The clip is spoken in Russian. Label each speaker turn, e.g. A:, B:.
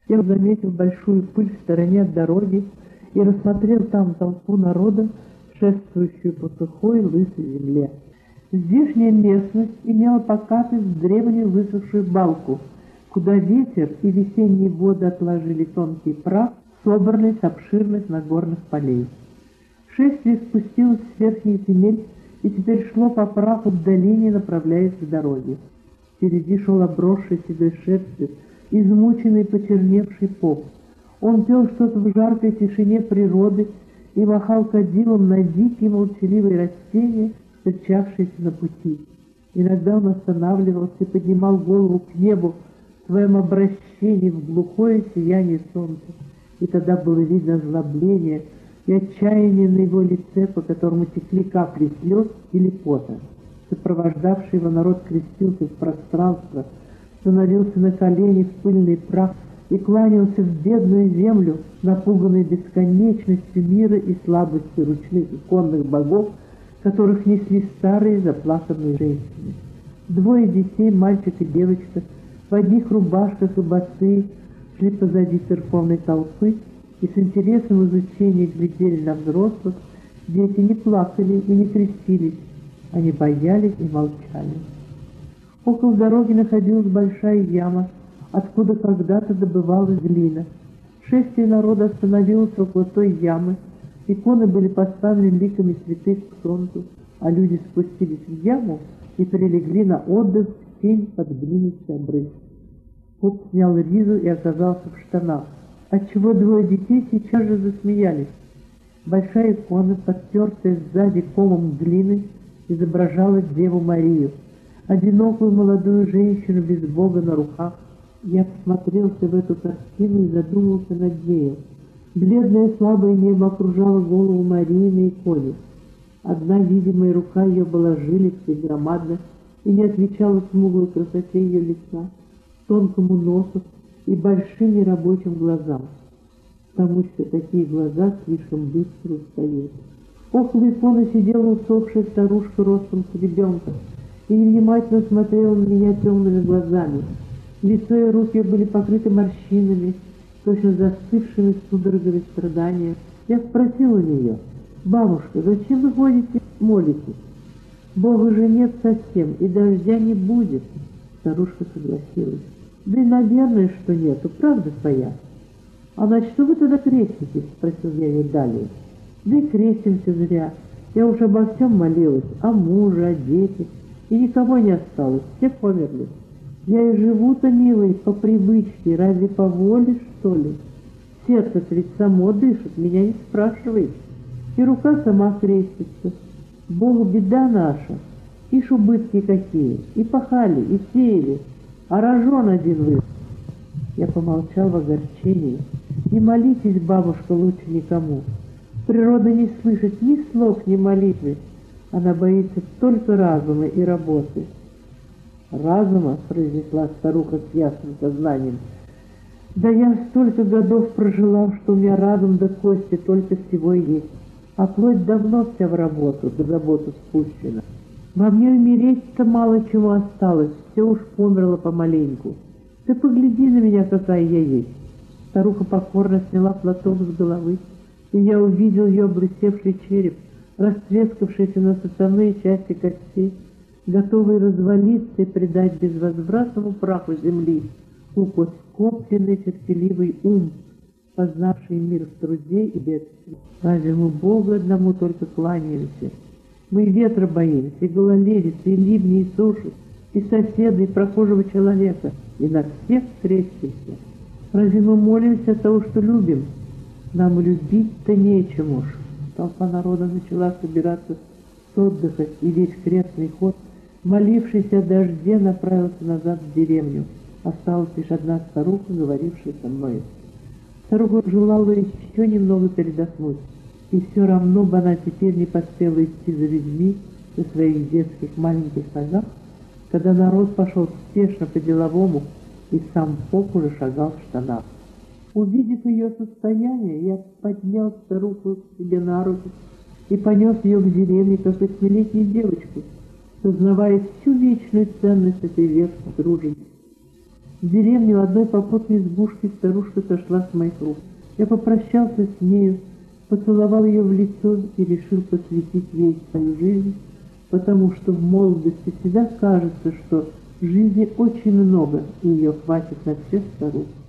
A: Я заметил большую пыль в стороне от дороги и рассмотрел там толпу народа, шествующую по сухой лысой земле. Здешняя местность имела покатый с древнюю высохшую балку, куда ветер и весенние воды отложили тонкий прах, собранный с обширных нагорных полей. Шествие спустилось с верхних земель и теперь шло по праху в долине, направляясь к дороге. Впереди шел обросший седой шерстью, измученный почерневший поп. Он пел что-то в жаркой тишине природы и махал кадилом на дикие молчаливые растения, встречавшиеся на пути. Иногда он останавливался и поднимал голову к небу в своем обращении в глухое сияние солнца, и тогда было видно озлобление и отчаяние на его лице, по которому текли капли слез или пота. Сопровождавший его народ крестился в пространство, становился на колени в пыльный прах и кланялся в бедную землю, напуганной бесконечностью мира и слабостью ручных и конных богов, которых несли старые заплаканные женщины. Двое детей, мальчик и девочка, в одних рубашках и босые, шли позади церковной толпы и с интересом изучения глядели на взрослых. Дети не плакали и не крестились, они боялись и молчали. Около дороги находилась большая яма, откуда когда-то добывалась глина. Шествие народа остановилось около той ямы, иконы были поставлены ликами святых к солнцу, а люди спустились в яму и прилегли на отдых в тень под глинистый обрыв. Поп снял ризу и оказался в штанах, отчего двое детей сейчас же засмеялись. Большая икона, подтертая сзади комом глины, изображала Деву Марию, одинокую молодую женщину без Бога на руках. Я посмотрелся в эту картину и задумался над нею. Бледное слабое небо окружало голову Марии на иконе. Одна видимая рука ее была жилистой, громадной и не отвечала смуглой красоте ее лица, тонкому носу и большим нерабочим глазам, потому что такие глаза слишком быстро устают. Около иконы сидела усохшая старушка ростом с ребенка и невнимательно смотрела на меня темными глазами. Лицо и руки были покрыты морщинами, точно застывшими судорогами страдания. Я спросил у нее: «Бабушка, зачем вы ходите, молитесь? Бога же нет совсем, и дождя не будет». Старушка согласилась. «Да и, наверное, что нету, правда твоя?» «А на что вы тогда креститесь?» — спросил я ее далее. «Да и крестимся зря. Я уж обо всем молилась, о муже, о детях, и никого не осталось, все померли. Я и живу-то, милый, по привычке, разве по воле, что ли? Сердце-то ведь само дышит, меня не спрашивает, и рука сама крестится. Богу беда наша, ишь убытки какие, и пахали, и сеяли, а рожон один вы». Я помолчал в огорчении. «Не молитесь, бабушка, лучше никому. Природа не слышит ни слов, ни молитвы. Она боится только разума и работы». «Разума?» — произнесла старуха с ясным сознанием. «Да я столько годов прожила, что у меня разум до кости только всего и есть, а плоть давно вся в работу, до заботу спущена. Во мне умереть-то мало чего осталось, все уж померло помаленьку. Ты погляди на меня, какая я есть». Старуха покорно сняла платок с головы, и я увидел ее облысевший череп, растрескавшийся на составные части костей, готовый развалиться и предать безвозвратному праху земли укоскопленный терпеливый ум, познавший мир в труде и бедствии. Разве мы Богу одному только кланяемся? Мы и ветра боимся, и гололедицы, и ливни, и суши, и соседа, и прохожего человека, и на всех крестимся. Разве мы молимся от того, что любим? Нам любить-то нечему ж». Толпа народа начала собираться с отдыха, и весь крестный ход, молившийся о дожде, направился назад в деревню. Осталась лишь одна старуха, говорившая со мной. Старуха желала еще немного передохнуть, и все равно бы она теперь не поспела идти за людьми на своих детских маленьких ногах, когда народ пошел спешно по-деловому, и сам поп уже шагал в штанах. Увидев ее состояние, я поднял старуху к себе на руки и понес ее к деревне, как 8-летнюю девочку, сознавая всю вечную ценность этой ветки дружбы. В деревне в одной попутной избушке старушка сошла с моих рук. Я попрощался с нею, поцеловал ее в лицо и решил посвятить ей свою жизнь, потому что в молодости всегда кажется, что в жизни очень много, и ее хватит на всех старух.